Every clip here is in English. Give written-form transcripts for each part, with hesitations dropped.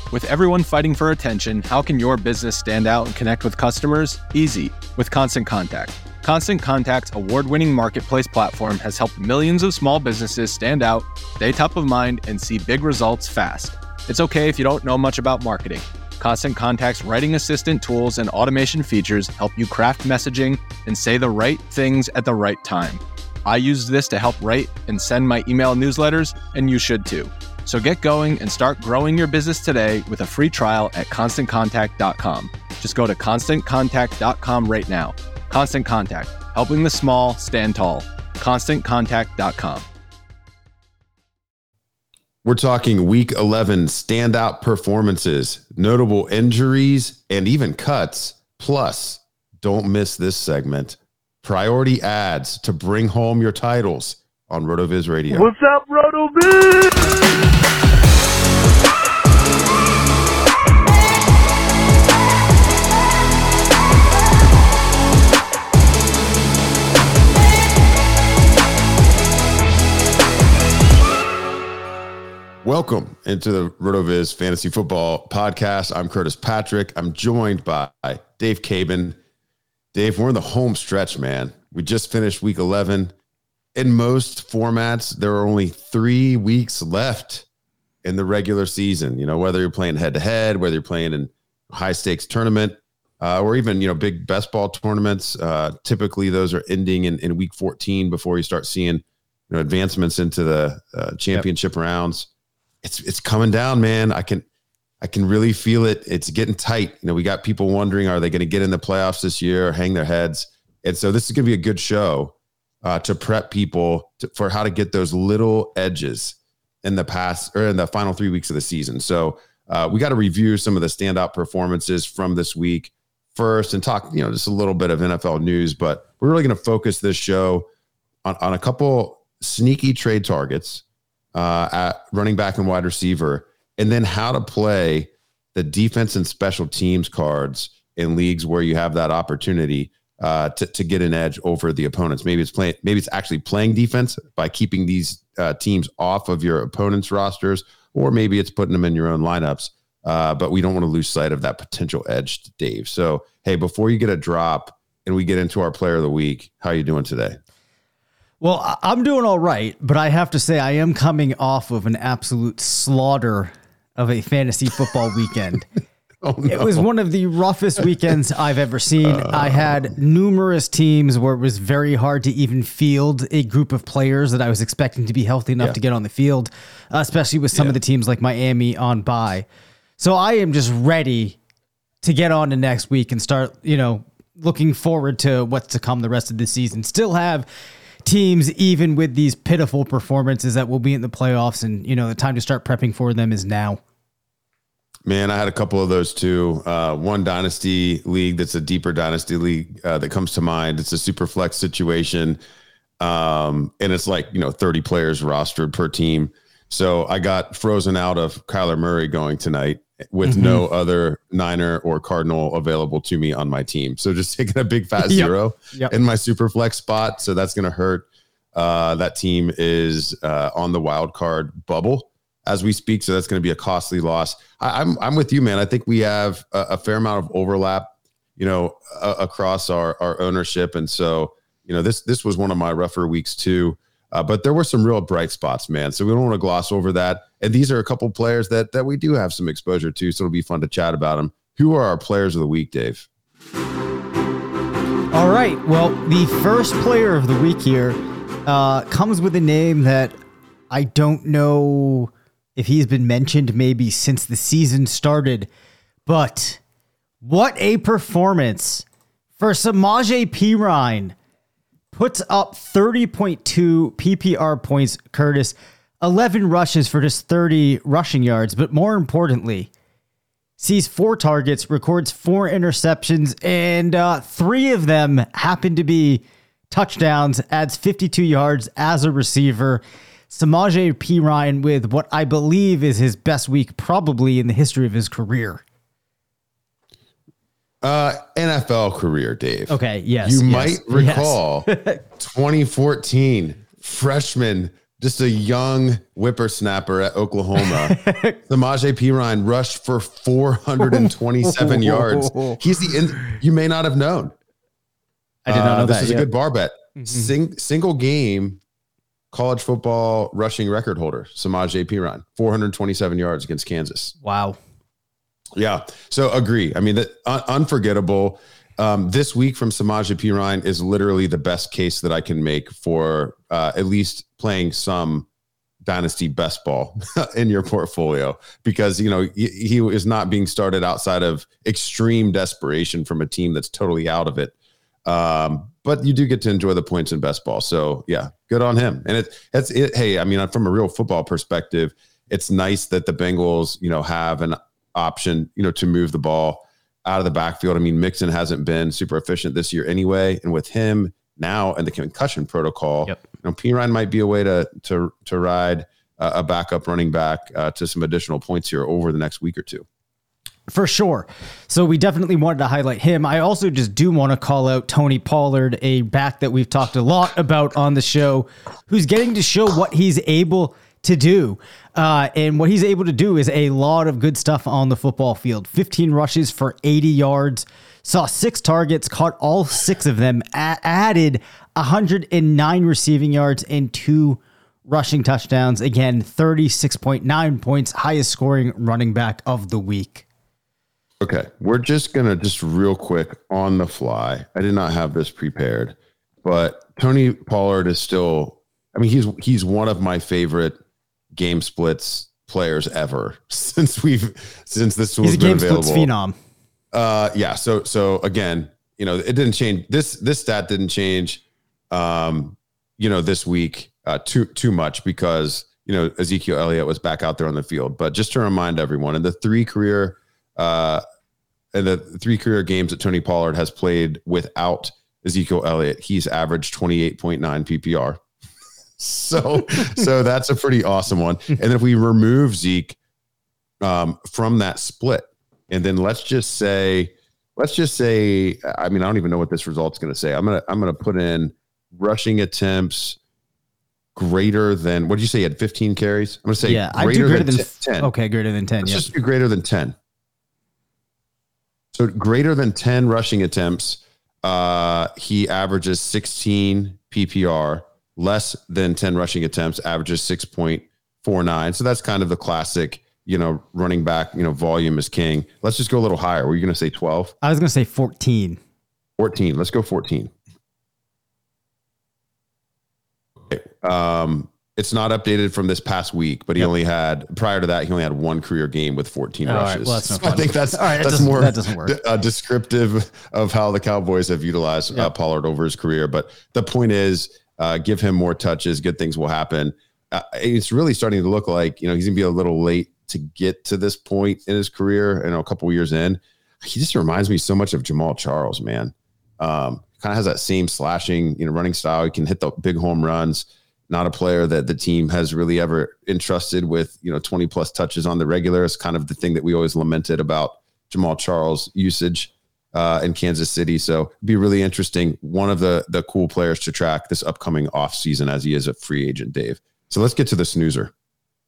With everyone fighting for attention, how can your business stand out and connect with customers? Easy, with Constant Contact. Constant Contact's award-winning marketplace platform has helped millions of small businesses stand out, stay top of mind, and see big results fast. It's okay if you don't know much about marketing. Constant Contact's writing assistant tools and automation features help you craft messaging and say the right things at the right time. I used this to help write and send my email newsletters, and you should too. So get going and start growing your business today with a free trial at ConstantContact.com. Just go to ConstantContact.com right now. Constant Contact, helping the small stand tall. ConstantContact.com. We're talking Week 11 standout performances, notable injuries, and even cuts. Plus, don't miss this segment, priority ads to bring home your titles on RotoViz Radio. What's up, RotoViz? Welcome into the RotoViz Fantasy Football Podcast. I'm Curtis Patrick. I'm joined by Dave Cabin. Dave, we're in the home stretch, man. We just finished Week 11. In most formats, there are only 3 weeks left in the regular season. You know, whether you're playing head-to-head, whether you're playing in high-stakes tournament, or even, big best ball tournaments. Typically, those are ending in Week 14 before you start seeing advancements into the championship rounds. It's coming down, man. I can really feel it. It's getting tight. We got people wondering, are they going to get in the playoffs this year or hang their heads? And so this is going to be a good show to prep people for how to get those little edges in the final 3 weeks of the season. So we got to review some of the standout performances from this week first and talk, just a little bit of NFL news, but we're really going to focus this show on a couple sneaky trade targets at running back and wide receiver, and then how to play the defense and special teams cards in leagues where you have that opportunity to get an edge over the opponents. Maybe it's actually playing defense by keeping these teams off of your opponent's rosters, or maybe it's putting them in your own lineups. But we don't want to lose sight of that potential edge, Dave. So, hey, before you get a drop and we get into our player of the week, how are you doing today? Well, I'm doing all right, but I have to say I am coming off of an absolute slaughter of a fantasy football weekend. Oh, no. It was one of the roughest weekends I've ever seen. I had numerous teams where it was very hard to even field a group of players that I was expecting to be healthy enough to get on the field, especially with some of the teams like Miami on bye. So I am just ready to get on to next week and start, looking forward to what's to come the rest of the season. Still have teams, even with these pitiful performances, that will be in the playoffs, and the time to start prepping for them is now. Man, I had a couple of those too. One dynasty league that's a deeper dynasty league that comes to mind. It's a super flex situation, and it's like 30 players rostered per team. So I got frozen out of Kyler Murray going tonight with no other Niner or Cardinal available to me on my team. So just taking a big fat zero in my super flex spot. So that's going to hurt. That team is on the wild card bubble as we speak. So that's going to be a costly loss. I'm with you, man. I think we have a fair amount of overlap, across our ownership. And so, this was one of my rougher weeks too. But there were some real bright spots, man. So we don't want to gloss over that. And these are a couple players that we do have some exposure to. So it'll be fun to chat about them. Who are our players of the week, Dave? All right. Well, the first player of the week here comes with a name that I don't know if he's been mentioned maybe since the season started. But what a performance for Samaje Perine. Puts up 30.2 PPR points, Curtis, 11 rushes for just 30 rushing yards. But more importantly, sees 4 targets, records 4 interceptions, and 3 of them happen to be touchdowns, adds 52 yards as a receiver. Samaje Perine with what I believe is his best week probably in the history of his career. NFL career, Dave. Okay, yes. You might recall 2014 freshman just a young whippersnapper at Oklahoma. Samaje Perine rushed for 427 yards. You may not have known. I did not know this that. This is a good bar bet. Single game college football rushing record holder, Samaje Perine, 427 yards against Kansas. Wow. Yeah. So agree. I mean, that unforgettable. This week from Samaje Perine is literally the best case that I can make for at least playing some dynasty best ball in your portfolio, because, you know, he is not being started outside of extreme desperation from a team that's totally out of it. But you do get to enjoy the points in best ball. So yeah, good on him. And that's it. Hey, I mean, from a real football perspective, it's nice that the Bengals, you know, have an option, you know, to move the ball out of the backfield. I mean, Mixon hasn't been super efficient this year anyway. And with him now and the concussion protocol, you know, Perine might be a way to ride a backup running back to some additional points here over the next week or two. For sure. So we definitely wanted to highlight him. I also just do want to call out Tony Pollard, a back that we've talked a lot about on the show, who's getting to show what he's able to do. And what he's able to do is a lot of good stuff on the football field. 15 rushes for 80 yards, saw 6 targets, caught all 6 of them, added 109 receiving yards and 2 rushing touchdowns. Again, 36.9 points, highest scoring running back of the week. Okay, we're just going to just real quick on the fly. I did not have this prepared, but Tony Pollard is still, I mean, he's one of my favorite game splits players ever since this was been available. He's a game splits phenom. Yeah. So again, you know, it didn't change. This stat didn't change, you know, this week too much because, you know, Ezekiel Elliott was back out there on the field. But just to remind everyone, in the 3 career games that Tony Pollard has played without Ezekiel Elliott, he's averaged 28.9 PPR. So that's a pretty awesome one. And then if we remove Zeke from that split, and then let's just say, I mean, I don't even know what this result's going to say. I'm going to put in rushing attempts greater than, what did you say? You had 15 carries? I'm going to say greater than 10. Okay, greater than 10. Let's just do greater than 10. So greater than 10 rushing attempts, he averages 16 PPR. Less than 10 rushing attempts, averages 6.49. So that's kind of the classic, you know, running back, you know, volume is king. Let's just go a little higher. Were you going to say 12? I was going to say 14. 14. Let's go 14. Okay. It's not updated from this past week, but he only had, prior to that, he only had 1 career game with 14 rushes. Right, well, that's I think that's more descriptive of how the Cowboys have utilized Pollard over his career. But the point is, give him more touches, good things will happen. It's really starting to look like, you know, he's gonna be a little late to get to this point in his career. You know, a couple years in, he just reminds me so much of Jamal Charles, man. Kind of has that same slashing, you know, running style. He can hit the big home runs. Not a player that the team has really ever entrusted with, you know, 20 plus touches on the regular. It's kind of the thing that we always lamented about Jamal Charles' usage in Kansas City. So it'd be really interesting. One of the cool players to track this upcoming off season as he is a free agent, Dave. So let's get to the snoozer.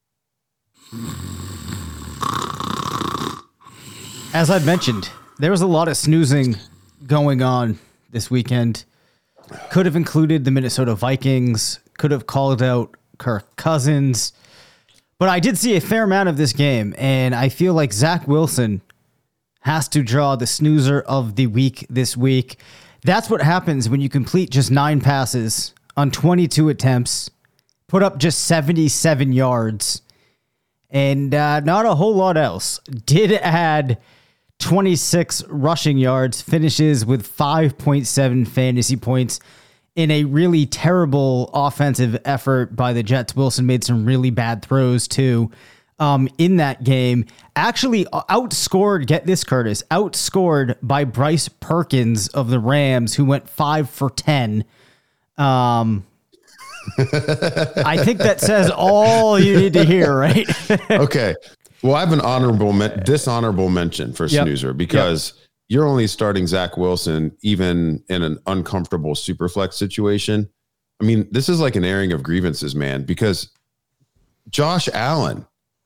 As I've mentioned, there was a lot of snoozing going on this weekend. Could have included the Minnesota Vikings, could have called out Kirk Cousins, but I did see a fair amount of this game, and I feel like Zach Wilson has to draw the snoozer of the week this week. That's what happens when you complete just 9 passes on 22 attempts, put up just 77 yards, and not a whole lot else. Did add 26 rushing yards, finishes with 5.7 fantasy points in a really terrible offensive effort by the Jets. Wilson made some really bad throws too in that game. Actually outscored, get this, Curtis, outscored by Bryce Perkins of the Rams, who went 5 for 10. I think that says all you need to hear, right? Okay. Well, I have an dishonorable mention for snoozer because you're only starting Zach Wilson even in an uncomfortable superflex situation. I mean, this is like an airing of grievances, man, because Josh Allen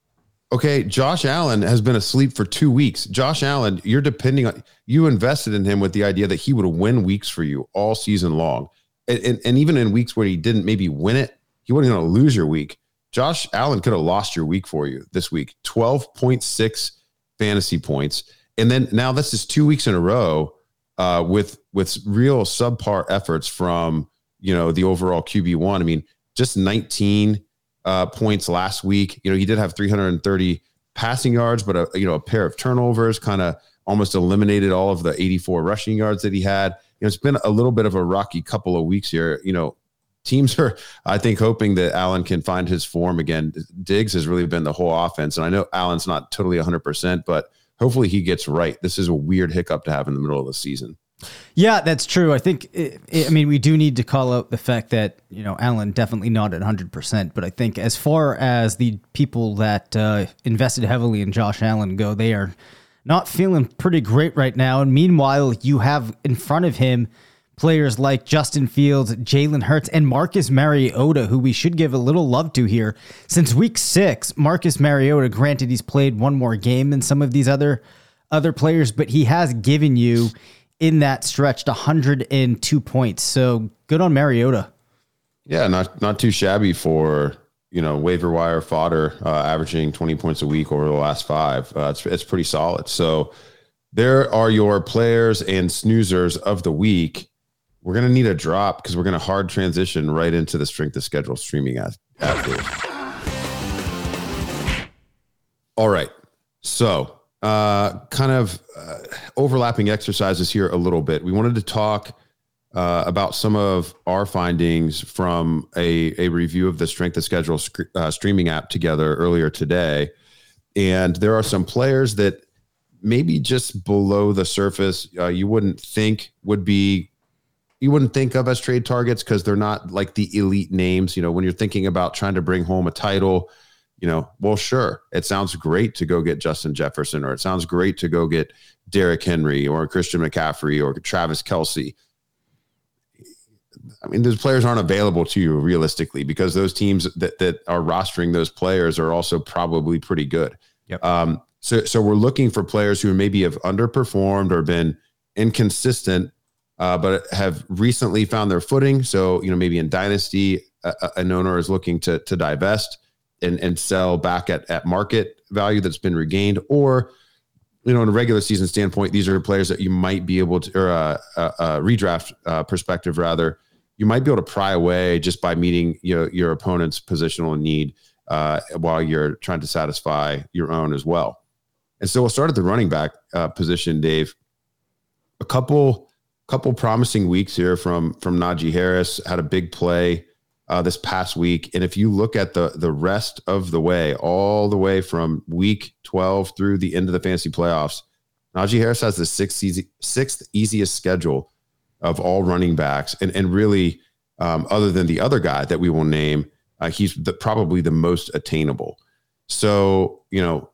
has been asleep for 2 weeks. Josh Allen, you invested in him with the idea that he would win weeks for you all season long. And even in weeks where he didn't maybe win it, he wasn't going to lose your week. Josh Allen could have lost your week for you this week. 12.6 fantasy points. And then now this is 2 weeks in a row with real subpar efforts from, the overall QB1. I mean, just 19 points last week. He did have 330 passing yards, but a pair of turnovers kind of almost eliminated all of the 84 rushing yards that he had. It's been a little bit of a rocky couple of weeks here. Teams are, I think, hoping that Allen can find his form again. Diggs has really been the whole offense. And I know Allen's not totally 100%, but hopefully he gets right. This is a weird hiccup to have in the middle of the season. Yeah, that's true. I think, we do need to call out the fact that, Allen definitely not at 100%, but I think as far as the people that invested heavily in Josh Allen go, they are not feeling pretty great right now. And meanwhile, you have in front of him players like Justin Fields, Jalen Hurts, and Marcus Mariota, who we should give a little love to here. Since week 6, Marcus Mariota, granted he's played one more game than some of these other players, but he has given you in that stretch 102 points. So good on Mariota. Yeah, not too shabby for, waiver wire fodder, averaging 20 points a week over the last 5. It's pretty solid. So there are your players and snoozers of the week. We're going to need a drop because we're going to hard transition right into the strength of schedule streaming after. All right. So overlapping exercises here a little bit. We wanted to talk about some of our findings from a review of the strength of schedule streaming app together earlier today. And there are some players that maybe just below the surface, you wouldn't think of as trade targets because they're not like the elite names. When you're thinking about trying to bring home a title, well, sure, it sounds great to go get Justin Jefferson, or it sounds great to go get Derrick Henry or Christian McCaffrey or Travis Kelce. I mean, those players aren't available to you realistically because those teams that are rostering those players are also probably pretty good. Yep. So we're looking for players who maybe have underperformed or been inconsistent, but have recently found their footing. So, maybe in Dynasty, an owner is looking to divest and sell back at market value that's been regained. Or, in a regular season standpoint, these are players that you might be able to, or a redraft perspective rather, you might be able to pry away just by meeting your opponent's positional need while you're trying to satisfy your own as well. And so we'll start at the running back position, Dave. A couple promising weeks here from Najee Harris. Had a big play this past week. And if you look at the rest of the way, all the way from week 12 through the end of the fantasy playoffs, Najee Harris has the sixth easiest schedule of all running backs. And really, other than the other guy that we will name, he's probably the most attainable. So,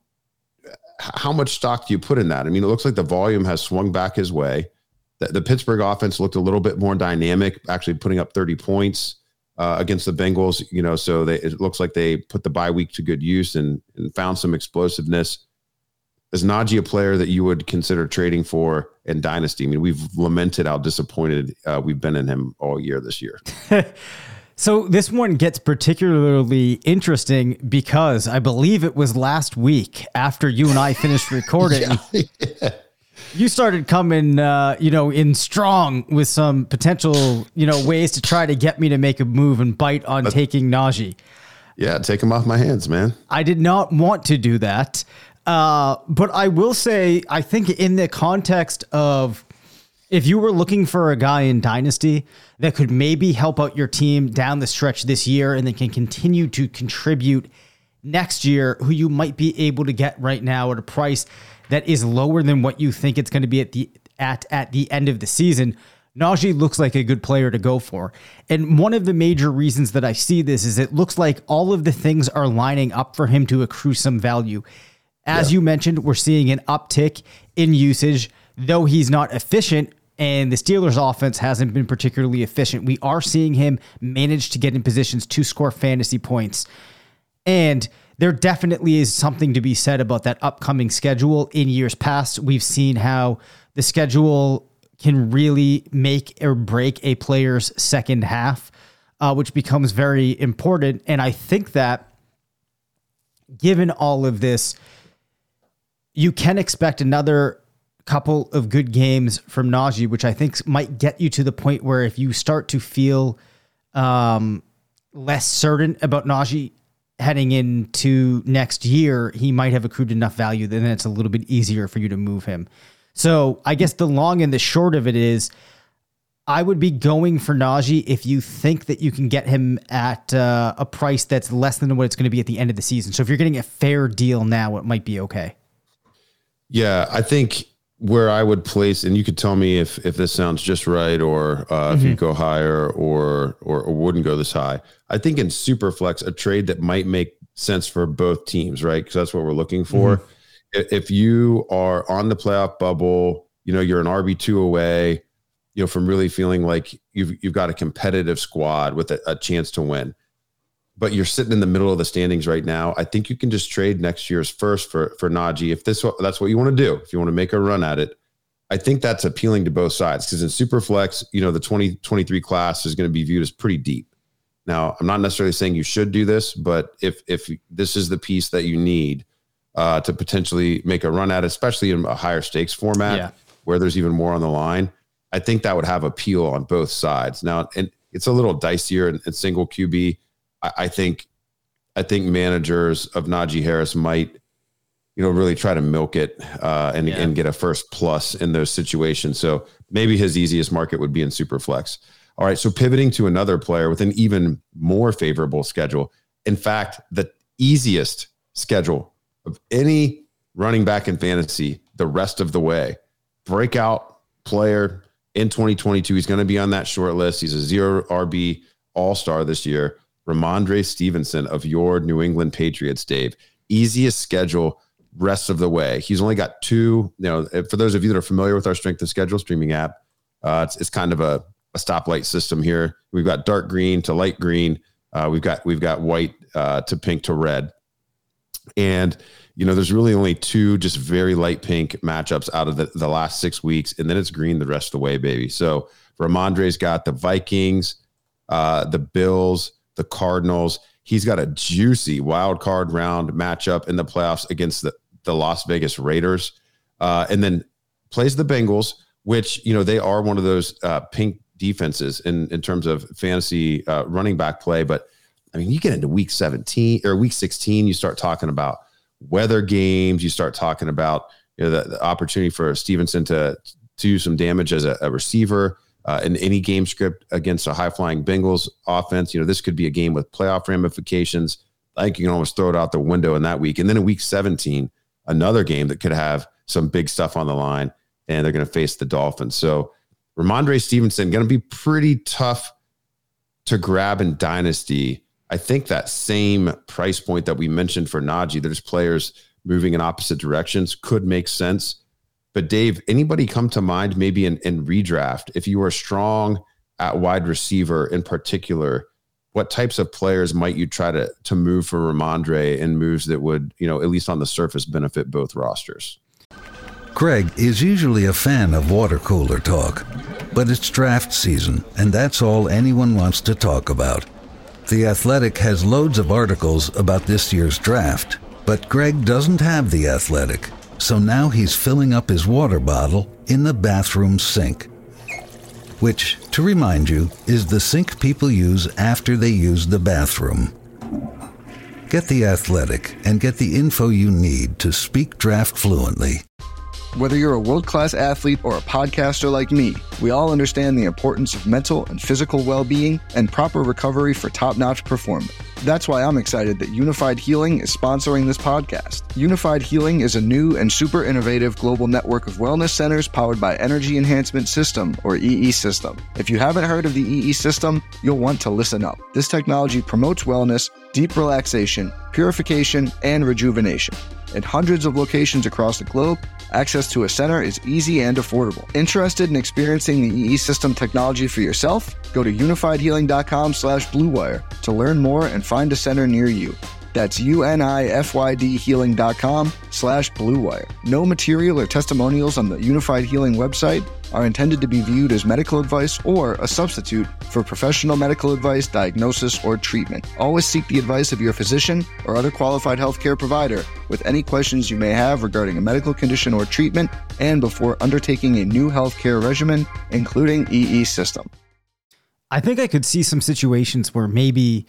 how much stock do you put in that? I mean, it looks like the volume has swung back his way. The Pittsburgh offense looked a little bit more dynamic, actually putting up 30 points against the Bengals, so it looks like they put the bye week to good use and found some explosiveness. Is Najee a player that you would consider trading for in Dynasty? I mean, we've lamented how disappointed we've been in him all year this year. So this one gets particularly interesting because I believe it was last week after you and I finished recording. Yeah. You started coming, in strong with some potential, ways to try to get me to make a move and bite on taking Najee. Yeah, take him off my hands, man. I did not want to do that. But I will say, I think in the context of if you were looking for a guy in Dynasty that could maybe help out your team down the stretch this year and then can continue to contribute next year, who you might be able to get right now at a price that is lower than what you think it's going to be at the end of the season, Najee looks like a good player to go for. And one of the major reasons that I see this is it looks like all of the things are lining up for him to accrue some value. As you mentioned, we're seeing an uptick in usage. Though he's not efficient, and the Steelers' offense hasn't been particularly efficient. We are seeing him manage to get in positions to score fantasy points. And there definitely is something to be said about that upcoming schedule. In years past, we've seen how the schedule can really make or break a player's second half, which becomes very important. And I think that given all of this, you can expect another couple of good games from Najee, which I think might get you to the point where if you start to feel less certain about Najee heading into next year, he might have accrued enough value that then it's a little bit easier for you to move him. So I guess the long and the short of it is I would be going for Najee if you think that you can get him at a price that's less than what it's going to be at the end of the season. So if you're getting a fair deal now, it might be okay. Yeah, I think where I would place, and you could tell me if this sounds just right, or if you go higher or wouldn't go this high. I think in Superflex, a trade that might make sense for both teams, right? Because that's what we're looking for. If you are on the playoff bubble, you're an RB2 away, from really feeling like you've got a competitive squad with a chance to win, but you're sitting in the middle of the standings right now, I think you can just trade next year's first for Najee. If that's what you want to do, if you want to make a run at it, I think that's appealing to both sides, because in Superflex, the 2023 class is going to be viewed as pretty deep. Now, I'm not necessarily saying you should do this, but if this is the piece that you need to potentially make a run at it, especially in a higher stakes format where there's even more on the line, I think that would have appeal on both sides. Now, and it's a little dicier in single QB. I think managers of Najee Harris might, really try to milk it and get a first plus in those situations. So maybe his easiest market would be in Superflex. All right, so pivoting to another player with an even more favorable schedule. In fact, the easiest schedule of any running back in fantasy the rest of the way. Breakout player in 2022. He's going to be on that short list. He's a 0 RB all-star this year. Ramondre Stevenson of your New England Patriots, Dave. Easiest schedule rest of the way. He's only got 2, for those of you that are familiar with our Strength of Schedule streaming app, it's kind of a stoplight system here. We've got dark green to light green. We've got white to pink to red. And, there's really only 2 just very light pink matchups out of the last 6 weeks. And then it's green the rest of the way, baby. So Ramondre's got the Vikings, the Bills, the Cardinals. He's got a juicy wild card round matchup in the playoffs against the Las Vegas Raiders, and then plays the Bengals, which, they are one of those pink defenses in terms of fantasy running back play. But I mean, you get into week 17 or week 16, you start talking about weather games. You start talking about, the opportunity for Stevenson to do some damage as a receiver. In any game script against a high-flying Bengals offense. This could be a game with playoff ramifications. I think you can almost throw it out the window in that week. And then in week 17, another game that could have some big stuff on the line, and they're going to face the Dolphins. So Ramondre Stevenson going to be pretty tough to grab in Dynasty. I think that same price point that we mentioned for Najee, there's players moving in opposite directions, could make sense. But Dave, anybody come to mind maybe in redraft? If you were strong at wide receiver in particular, what types of players might you try to move for Ramondre in moves that would, at least on the surface, benefit both rosters? Greg is usually a fan of water cooler talk, but it's draft season, and that's all anyone wants to talk about. The Athletic has loads of articles about this year's draft, but Greg doesn't have The Athletic. So now he's filling up his water bottle in the bathroom sink, which, to remind you, is the sink people use after they use the bathroom. Get The Athletic and get the info you need to speak draft fluently. Whether you're a world-class athlete or a podcaster like me, we all understand the importance of mental and physical well-being and proper recovery for top-notch performance. That's why I'm excited that Unified Healing is sponsoring this podcast. Unified Healing is a new and super innovative global network of wellness centers powered by Energy Enhancement System, or EE System. If you haven't heard of the EE System, you'll want to listen up. This technology promotes wellness, deep relaxation, purification, and rejuvenation. In hundreds of locations across the globe, access to a center is easy and affordable. Interested in experiencing the EE System technology for yourself? Go to unifiedhealing.com/bluewire to learn more and find a center near you. That's unifydhealing.com/bluewire. No material or testimonials on the Unified Healing website are intended to be viewed as medical advice or a substitute for professional medical advice, diagnosis, or treatment. Always seek the advice of your physician or other qualified healthcare provider with any questions you may have regarding a medical condition or treatment and before undertaking a new healthcare regimen, including EE System. I think I could see some situations where maybe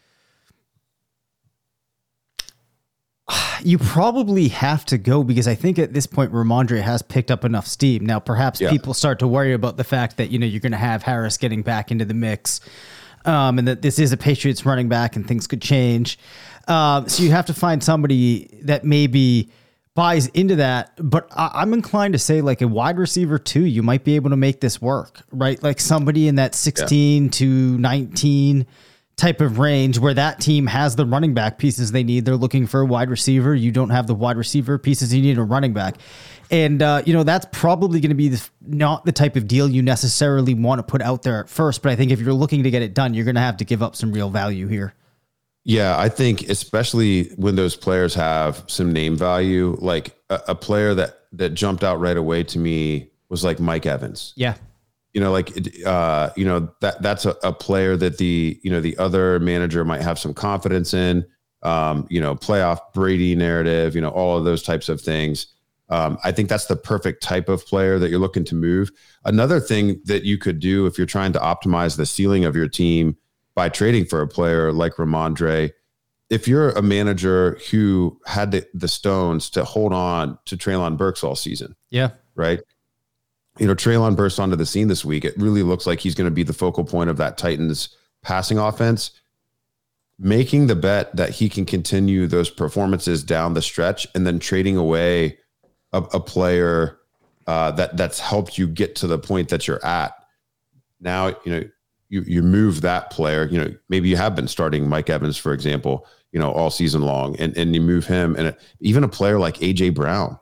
you probably have to go, because I think at this point Ramondre has picked up enough steam. Now, perhaps people start to worry about the fact that, you're going to have Harris getting back into the mix, and that this is a Patriots running back and things could change. So you have to find somebody that maybe buys into that. But I'm inclined to say like a wide receiver too, you might be able to make this work, right? Like somebody in that 16 to 19 type of range where that team has the running back pieces they need. They're looking for a wide receiver. You don't have the wide receiver pieces. You need a running back. And, that's probably going to be not the type of deal you necessarily want to put out there at first. But I think if you're looking to get it done, you're going to have to give up some real value here. Yeah, I think especially when those players have some name value, like a player that jumped out right away to me was like Mike Evans. Yeah. That's a player that the other manager might have some confidence in, playoff Brady narrative, all of those types of things. I think that's the perfect type of player that you're looking to move. Another thing that you could do if you're trying to optimize the ceiling of your team by trading for a player like Ramondre, if you're a manager who had the stones to hold on to Treylon Burks all season. Yeah. Right. Treylon burst onto the scene this week. It really looks like he's going to be the focal point of that Titans passing offense. Making the bet that he can continue those performances down the stretch and then trading away a player that's helped you get to the point that you're at. Now, you move that player, maybe you have been starting Mike Evans, for example, all season long, and you move him, and even a player like AJ Brown.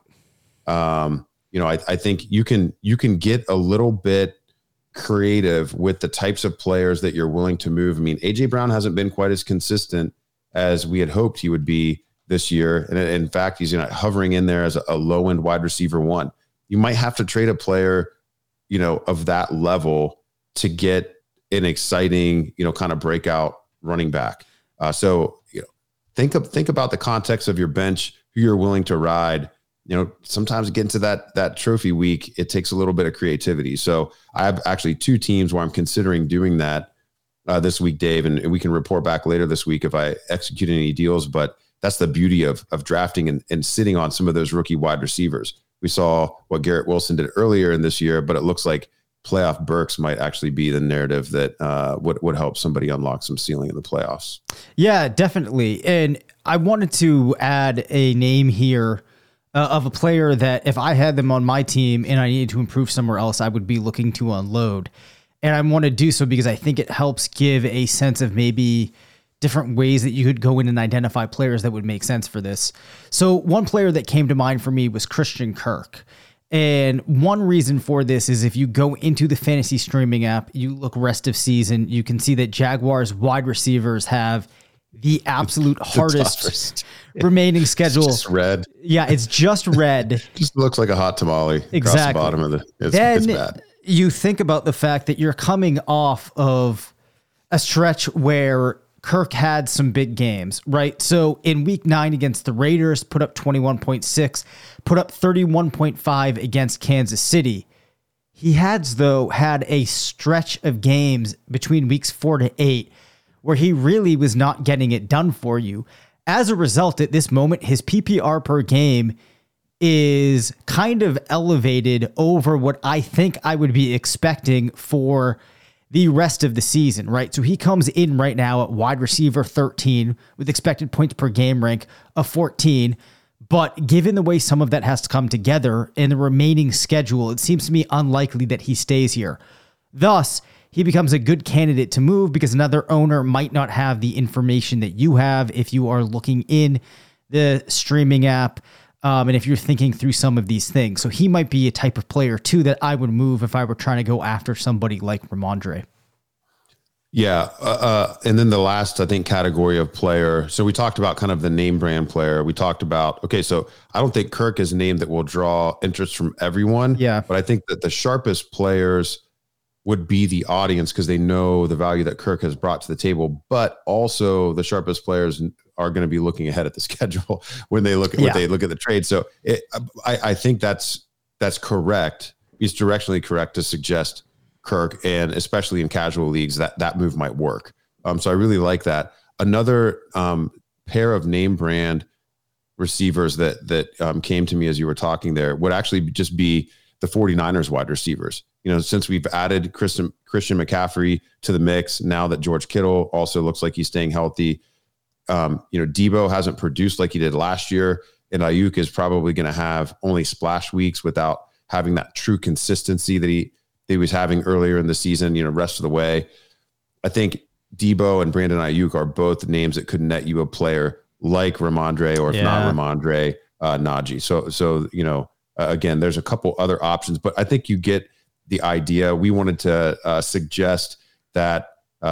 I think you can get a little bit creative with the types of players that you're willing to move. I mean, AJ Brown hasn't been quite as consistent as we had hoped he would be this year. And in fact, he's hovering in there as a low end wide receiver one. You might have to trade a player, of that level to get an exciting, kind of breakout running back. So think about the context of your bench, who you're willing to ride. Sometimes getting to that trophy week, it takes a little bit of creativity. So I have actually two teams where I'm considering doing that this week, Dave, and we can report back later this week if I execute any deals. But that's the beauty of drafting and sitting on some of those rookie wide receivers. We saw what Garrett Wilson did earlier in this year, but it looks like playoff Burks might actually be the narrative that would help somebody unlock some ceiling in the playoffs. Yeah, definitely. And I wanted to add a name here of a player that if I had them on my team and I needed to improve somewhere else, I would be looking to unload. And I want to do so because I think it helps give a sense of maybe different ways that you could go in and identify players that would make sense for this. So one player that came to mind for me was Christian Kirk. And one reason for this is if you go into the fantasy streaming app, you look rest of season, you can see that Jaguars wide receivers have the absolute hardest remaining schedule. It's just red. Yeah, it's just red. Just looks like a hot tamale across the bottom of it's bad. You think about the fact that you're coming off of a stretch where Kirk had some big games, right? So in week 9 against the Raiders, put up 21.6, put up 31.5 against Kansas City. He had a stretch of games between weeks 4 to 8 where he really was not getting it done for you. As a result, at this moment, his PPR per game is kind of elevated over what I think I would be expecting for the rest of the season, right? So he comes in right now at wide receiver 13 with expected points per game rank of 14. But given the way some of that has to come together in the remaining schedule, it seems to me unlikely that he stays here. Thus, he becomes a good candidate to move because another owner might not have the information that you have if you are looking in the streaming app. And if you're thinking through some of these things, so he might be a type of player too that I would move if I were trying to go after somebody like Ramondre. Yeah. And then the last, I think, category of player. So we talked about kind of the name brand player. We talked about, okay, so I don't think Kirk is a name that will draw interest from everyone. Yeah. But I think that the sharpest players would be the audience because they know the value that Kirk has brought to the table. But also the sharpest players are going to be looking ahead at the schedule when they look at when they look at the trade. So I think that's correct. It's directionally correct to suggest Kirk, and especially in casual leagues, that move might work. So I really like that. Another pair of name brand receivers that came to me as you were talking there would actually just be the 49ers wide receivers. You know, since we've added Christian McCaffrey to the mix, now that George Kittle also looks like he's staying healthy, Debo hasn't produced like he did last year, and Ayuk is probably going to have only splash weeks without having that true consistency that he was having earlier in the season, rest of the way. I think Debo and Brandon Ayuk are both names that could net you a player like Ramondre, or if not Ramondre, Najee. So again, there's a couple other options, but I think you get the idea. We wanted to suggest that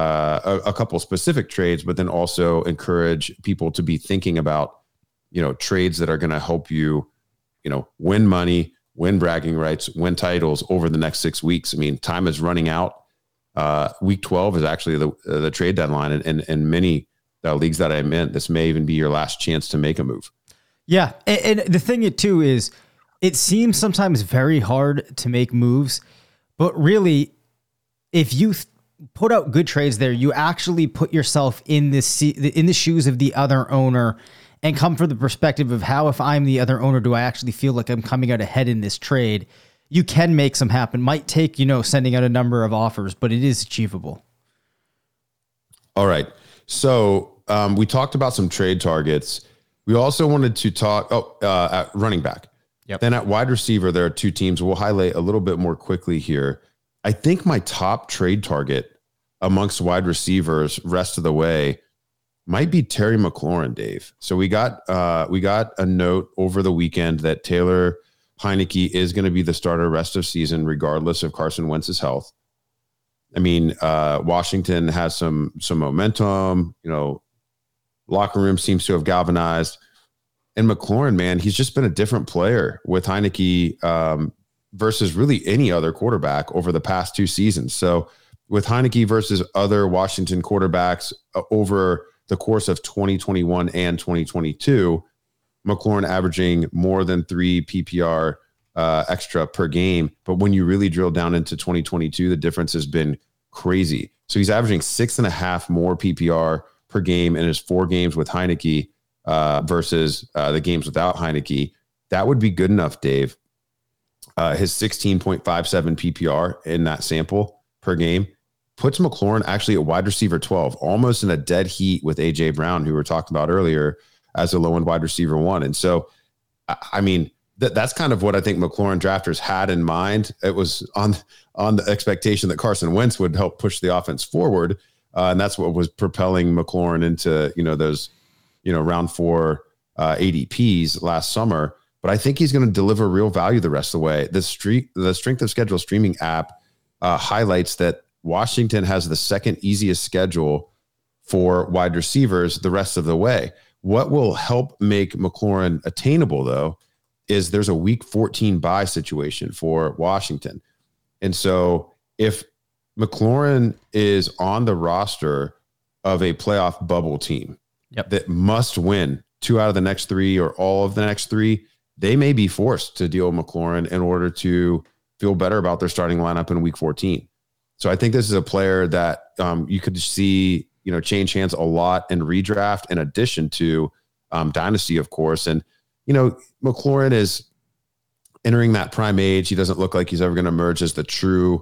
a couple specific trades, but then also encourage people to be thinking about, trades that are going to help you, win money, win bragging rights, win titles over the next 6 weeks. I mean, time is running out. Week 12 is actually the trade deadline, and many leagues that I'm in, this may even be your last chance to make a move. Yeah. And the thing too is, it seems sometimes very hard to make moves, but really, if you put out good trades there, you actually put yourself in the shoes of the other owner and come from the perspective of how, if I'm the other owner, do I actually feel like I'm coming out ahead in this trade? You can make some happen. Might take, sending out a number of offers, but it is achievable. All right. So we talked about some trade targets. We also wanted to talk at running back. Yep. Then at wide receiver, there are two teams we'll highlight a little bit more quickly here. I think my top trade target amongst wide receivers rest of the way might be Terry McLaurin, Dave. So we got a note over the weekend that Taylor Heineke is going to be the starter rest of season, regardless of Carson Wentz's health. I mean, Washington has some momentum, locker room seems to have galvanized. And McLaurin, man, he's just been a different player with Heineke versus really any other quarterback over the past 2 seasons. So with Heineke versus other Washington quarterbacks over the course of 2021 and 2022, McLaurin averaging more than 3 PPR extra per game. But when you really drill down into 2022, the difference has been crazy. So he's averaging 6.5 more PPR per game in his 4 games with Heineke versus the games without Heineke. That would be good enough, Dave. His 16.57 PPR in that sample per game puts McLaurin actually at wide receiver 12, almost in a dead heat with A.J. Brown, who we were talking about earlier, as a low-end wide receiver 1. And so, I mean, that's kind of what I think McLaurin drafters had in mind. It was on the expectation that Carson Wentz would help push the offense forward. And that's what was propelling McLaurin into, those, round 4 ADPs last summer. But I think he's going to deliver real value the rest of the way. The strength of schedule streaming app highlights that Washington has the second easiest schedule for wide receivers the rest of the way. What will help make McLaurin attainable, though, is there's a week 14 bye situation for Washington. And so if McLaurin is on the roster of a playoff bubble team that must win 2 out of the next 3 or all of the next 3, they may be forced to deal with McLaurin in order to feel better about their starting lineup in week 14. So I think this is a player that you could see, change hands a lot in redraft, in addition to dynasty, of course. And, McLaurin is entering that prime age. He doesn't look like he's ever going to emerge as the true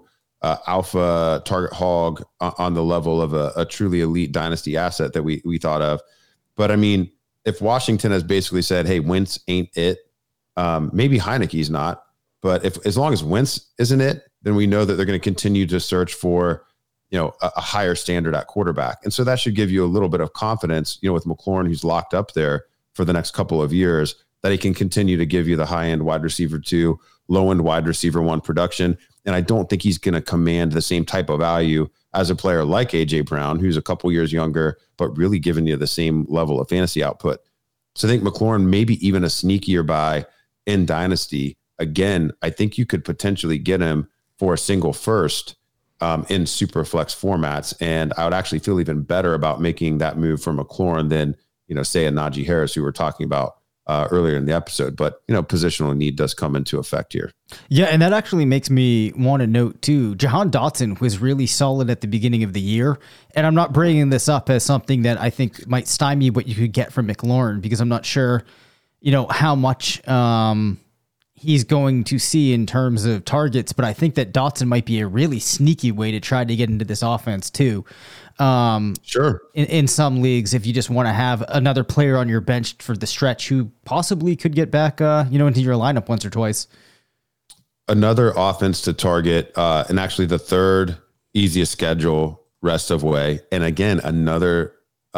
alpha target hog on the level of a truly elite dynasty asset that we thought of. But I mean, if Washington has basically said, hey, Wentz ain't it, maybe Heineke's not, but as long as Wentz isn't it, then we know that they're going to continue to search for, a higher standard at quarterback. And so that should give you a little bit of confidence, with McLaurin, who's locked up there for the next couple of years, that he can continue to give you the high-end wide receiver 2, low-end wide receiver 1 production. And I don't think he's going to command the same type of value as a player like A.J. Brown, who's a couple years younger, but really giving you the same level of fantasy output. So I think McLaurin maybe even a sneakier buy in Dynasty. Again, I think you could potentially get him for a single first in super flex formats. And I would actually feel even better about making that move for McLaurin than, say a Najee Harris, who we're talking about earlier in the episode. But, positional need does come into effect here. Yeah, and that actually makes me want to note, too, Jahan Dotson was really solid at the beginning of the year. And I'm not bringing this up as something that I think might stymie what you could get from McLaurin, because I'm not sure, how much he's going to see in terms of targets. But I think that Dotson might be a really sneaky way to try to get into this offense, too. Sure. In some leagues, if you just want to have another player on your bench for the stretch who possibly could get back, into your lineup once or twice. Another offense to target, and actually the third easiest schedule rest of way. And again, they're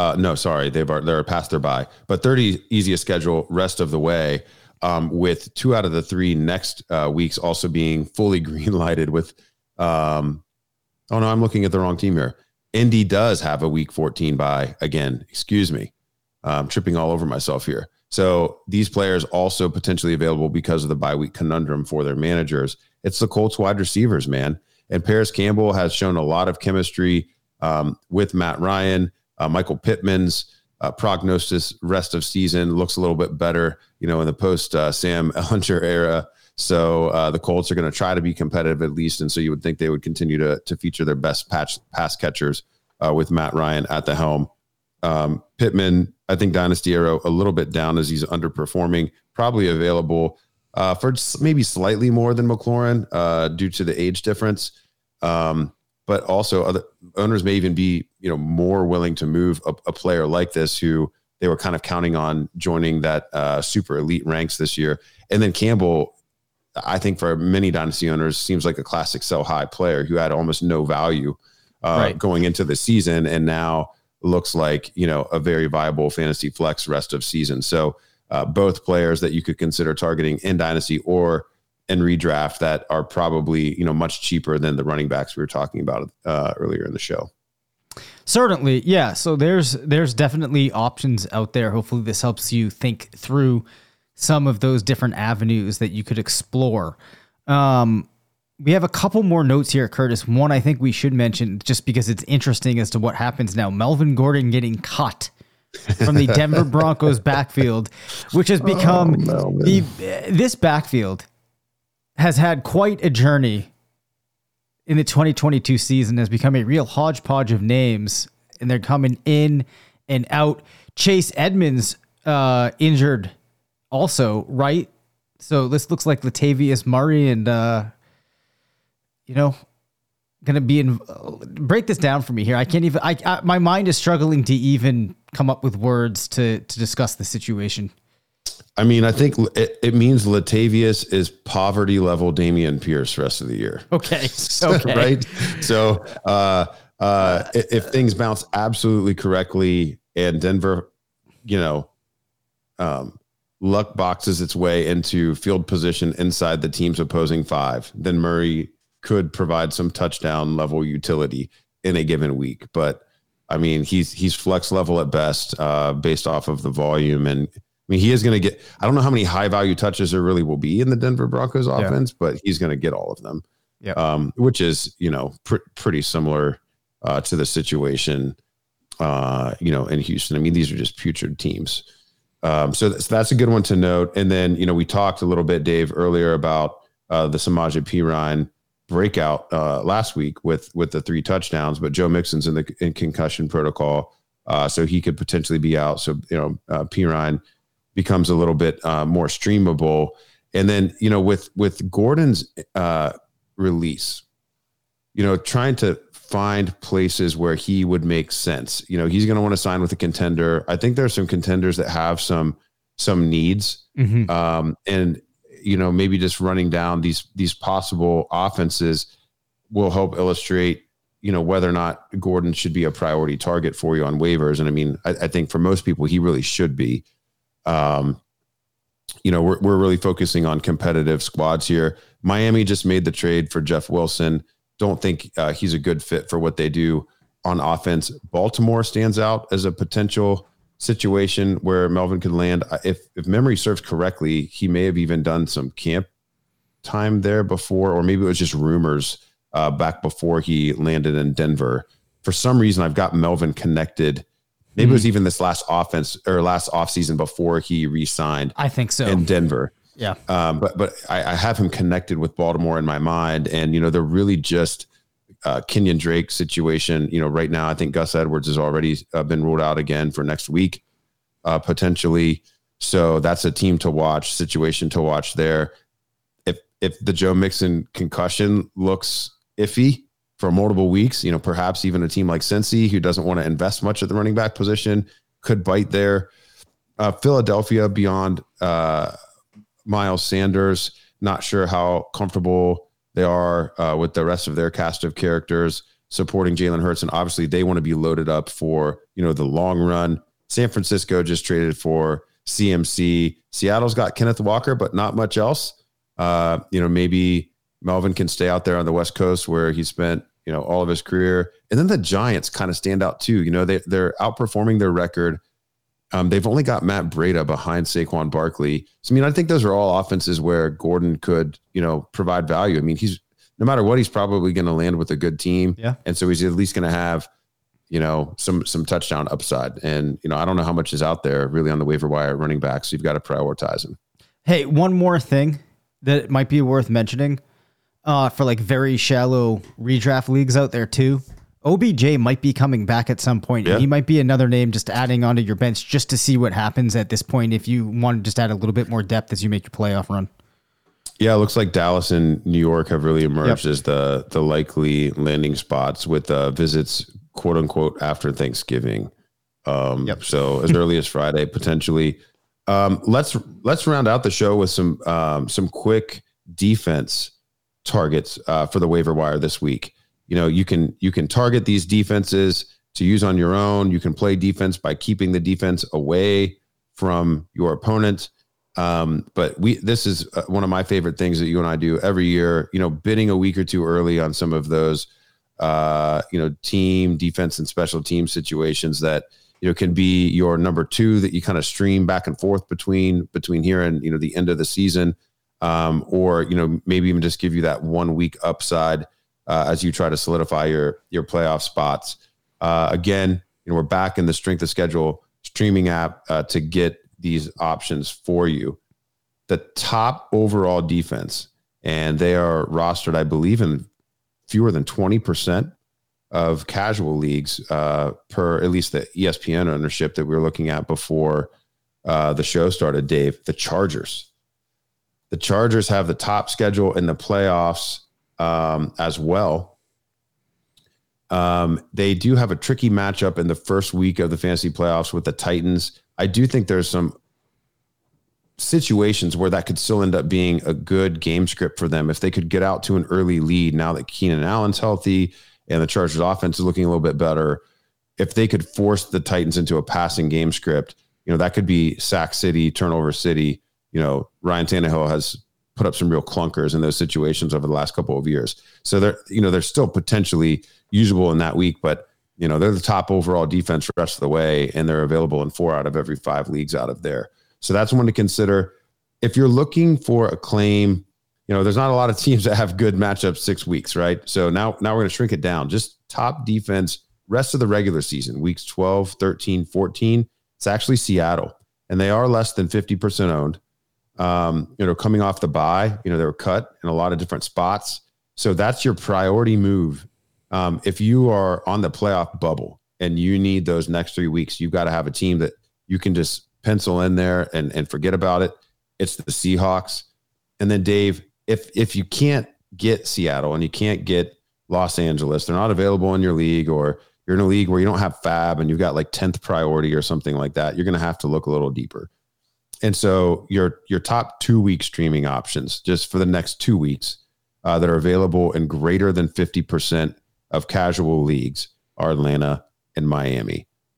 past their bye, but 30 easiest schedule rest of the way, with 2 out of the 3 next weeks also being fully green lighted with, I'm looking at the wrong team here. Indy does have a week 14 bye again. Excuse me. I'm tripping all over myself here. So these players also potentially available because of the bye week conundrum for their managers. It's the Colts wide receivers, man. And Paris Campbell has shown a lot of chemistry with Matt Ryan. Michael Pittman's prognosis rest of season looks a little bit better, in the post Sam Ehlinger era. So the Colts are going to try to be competitive at least. And so you would think they would continue to feature their best pass catchers with Matt Ryan at the helm. Pittman, I think Dynasty Arrow a little bit down as he's underperforming, probably available for maybe slightly more than McLaurin due to the age difference. But also other owners may even be, more willing to move a player like this who they were kind of counting on joining that super elite ranks this year. And then Campbell, I think for many Dynasty owners, seems like a classic sell high player who had almost no value going into the season, and now looks like, a very viable fantasy flex rest of season. So both players that you could consider targeting in Dynasty or in redraft that are probably, much cheaper than the running backs we were talking about earlier in the show. Certainly. Yeah. So there's definitely options out there. Hopefully this helps you think through some of those different avenues that you could explore. We have a couple more notes here, Curtis. One I think we should mention just because it's interesting as to what happens now. Melvin Gordon getting cut from the Denver Broncos backfield, which has become this backfield has had quite a journey in the 2022 season, has become a real hodgepodge of names, and they're coming in and out. Chase Edmonds injured also, right? So this looks like Latavius Murray and, going to be in. Break this down for me here. I can't even. My mind is struggling to even come up with words to discuss the situation. I mean, I think it means Latavius is poverty level Dameon Pierce rest of the year. Okay. Okay. Right. So if things bounce absolutely correctly and Denver, luck boxes its way into field position inside the team's opposing 5, then Murray could provide some touchdown level utility in a given week. But I mean, he's flex level at best based off of the volume. And I mean, he is going to get, I don't know how many high value touches there really will be in the Denver Broncos offense, but he's going to get all of them, which is, pretty similar to the situation, in Houston. I mean, these are just putrid teams. So that's a good one to note. And then, we talked a little bit, Dave, earlier about the Samaje Perine breakout last week with the 3 touchdowns, but Joe Mixon's in concussion protocol, so he could potentially be out. So, Perine becomes a little bit more streamable. And then, with Gordon's release, trying to find places where he would make sense. He's going to want to sign with a contender. I think there are some contenders that have some needs. Mm-hmm. And, maybe just running down these possible offenses will help illustrate, whether or not Gordon should be a priority target for you on waivers. And I mean, I think for most people, he really should be. We're really focusing on competitive squads here. Miami just made the trade for Jeff Wilson. Don't think he's a good fit for what they do on offense. Baltimore stands out as a potential situation where Melvin could land. If memory serves correctly, he may have even done some camp time there before, or maybe it was just rumors back before he landed in Denver. For some reason, I've got Melvin connected. Maybe it was even this last offseason before he re-signed. I think so. In Denver. Yeah. But I have him connected with Baltimore in my mind. And, they're really just Kenyon Drake situation. Right now, I think Gus Edwards has already been ruled out again for next week, potentially. So that's a team to watch, situation to watch there. If the Joe Mixon concussion looks iffy for multiple weeks, perhaps even a team like Cincy, who doesn't want to invest much at the running back position, could bite there. Philadelphia beyond Miles Sanders, not sure how comfortable they are with the rest of their cast of characters supporting Jalen Hurts. And obviously they want to be loaded up for, the long run. San Francisco just traded for CMC. Seattle's got Kenneth Walker, but not much else. Maybe Melvin can stay out there on the West Coast where he spent, all of his career. And then the Giants kind of stand out too. They're outperforming their record. They've only got Matt Breida behind Saquon Barkley. So, I think those are all offenses where Gordon could, provide value. He's no matter what, he's probably going to land with a good team. Yeah. And so he's at least going to have, some touchdown upside. And, I don't know how much is out there really on the waiver wire running back. So you've got to prioritize him. Hey, one more thing that might be worth mentioning for like very shallow redraft leagues out there too. OBJ might be coming back at some point. Yeah. He might be another name just adding onto your bench just to see what happens at this point if you want to just add a little bit more depth as you make your playoff run. Yeah, it looks like Dallas and New York have really emerged as the likely landing spots with visits, quote unquote, after Thanksgiving. So as early as Friday, potentially. Let's round out the show with some quick defense targets for the waiver wire this week. You can target these defenses to use on your own. You can play defense by keeping the defense away from your opponent. But this is one of my favorite things that you and I do every year, bidding a week or two early on some of those, team defense and special team situations that, can be your number two that you kind of stream back and forth between here and, the end of the season. Or, maybe even just give you that 1 week upside as you try to solidify your playoff spots. Again, we're back in the Strength of Schedule streaming app to get these options for you. The top overall defense, and they are rostered, I believe, in fewer than 20% of casual leagues per at least the ESPN ownership that we were looking at before the show started, Dave. The Chargers. The Chargers have the top schedule in the playoffs as well. They do have a tricky matchup in the first week of the fantasy playoffs with the Titans. I do think there's some situations where that could still end up being a good game script for them if they could get out to an early lead now that Keenan Allen's healthy and the Chargers offense is looking a little bit better. If they could force the Titans into a passing game script, that could be sack city, turnover city. Ryan Tannehill has put up some real clunkers in those situations over the last couple of years. So they're still potentially usable in that week, but they're the top overall defense the rest of the way, and they're available in 4 out of every 5 leagues out of there. So that's one to consider. If you're looking for a claim, there's not a lot of teams that have good matchups 6 weeks, right? So now we're going to shrink it down. Just top defense, rest of the regular season, weeks 12, 13, 14. It's actually Seattle, and they are less than 50% owned. Coming off the bye, they were cut in a lot of different spots. So that's your priority move. If you are on the playoff bubble and you need those next 3 weeks, you've got to have a team that you can just pencil in there and forget about it. It's the Seahawks. And then Dave, if you can't get Seattle and you can't get Los Angeles, they're not available in your league, or you're in a league where you don't have Fab and you've got like 10th priority or something like that, you're going to have to look a little deeper. And so your top 2 week streaming options just for the next 2 weeks that are available in greater than 50% of casual leagues are Atlanta and Miami.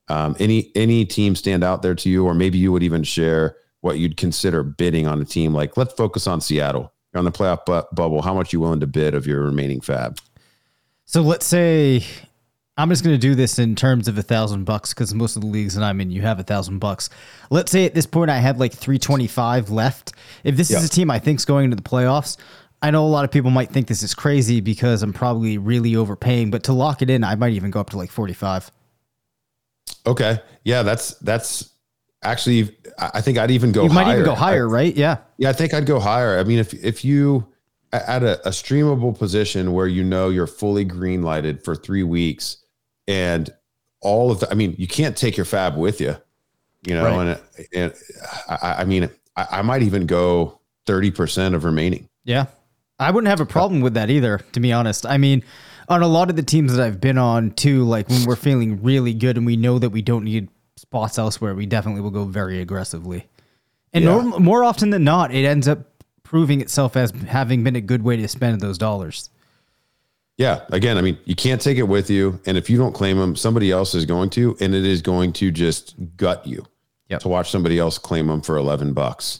Any team stand out there to you, or maybe you would even share what you'd consider bidding on a team? Like, let's focus on Seattle. You're on the playoff bubble. How much are you willing to bid of your remaining fab? So let's say I'm just going to do this in terms of $1,000 because most of the leagues that I'm in, you have $1,000. Let's say at this point I had like 325 left. If this is a team I think is going into the playoffs, I know a lot of people might think this is crazy because I'm probably really overpaying, but to lock it in, I might even go up to like 45. Okay. Yeah, that's actually, I think I'd even go higher. You might even go higher, right? Yeah. Yeah, I think I'd go higher. I mean, if you at a streamable position where you know you're fully green lighted for 3 weeks and all of the, I mean, you can't take your fab with you, you know, right. and I mean, I might even go 30% of remaining. Yeah. I wouldn't have a problem with that either, to be honest. I mean, on a lot of the teams that I've been on too, like when we're feeling really good and we know that we don't need spots elsewhere, we definitely will go very aggressively. And more often than not, it ends up proving itself as having been a good way to spend those dollars. Yeah. Again, I mean, you can't take it with you. And if you don't claim them, somebody else is going to, and it is going to just gut you to watch somebody else claim them for $11.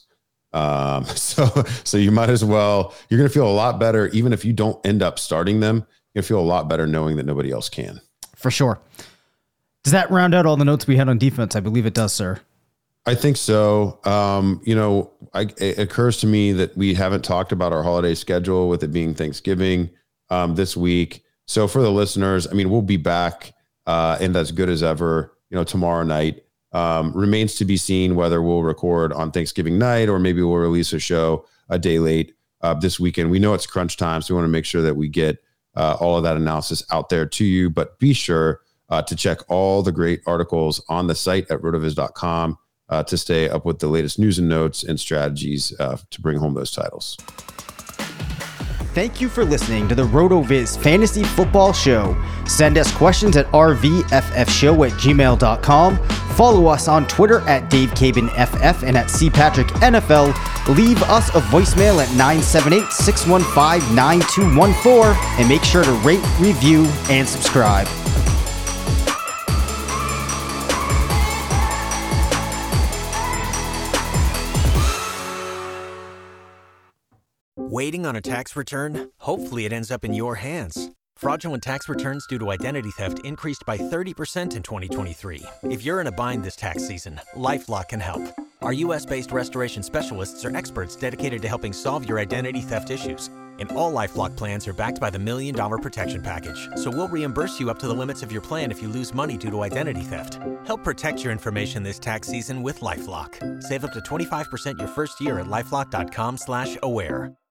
So you might as well, you're going to feel a lot better. Even if you don't end up starting them, you're going to feel a lot better knowing that nobody else can. For sure. Does that round out all the notes we had on defense? I believe it does, sir. I think so. You know, it occurs to me that we haven't talked about our holiday schedule with it being Thanksgiving this week. So for the listeners, I mean, we'll be back and as good as ever, you know, tomorrow night. Remains to be seen whether we'll record on Thanksgiving night or maybe we'll release a show a day late this weekend. We know it's crunch time, so we want to make sure that we get all of that analysis out there to you. But be sure to check all the great articles on the site at rotoviz.com to stay up with the latest news and notes and strategies to bring home those titles. Thank you for listening to the RotoViz Fantasy Football Show. Send us questions at rvffshow@gmail.com. Follow us on Twitter at DaveCabinFF and at CPatrickNFL. Leave us a voicemail at 978-615-9214 and make sure to rate, review, and subscribe. Waiting on a tax return? Hopefully it ends up in your hands. Fraudulent tax returns due to identity theft increased by 30% in 2023. If you're in a bind this tax season, LifeLock can help. Our U.S.-based restoration specialists are experts dedicated to helping solve your identity theft issues. And all LifeLock plans are backed by the $1 Million Protection Package. So we'll reimburse you up to the limits of your plan if you lose money due to identity theft. Help protect your information this tax season with LifeLock. Save up to 25% your first year at LifeLock.com/aware.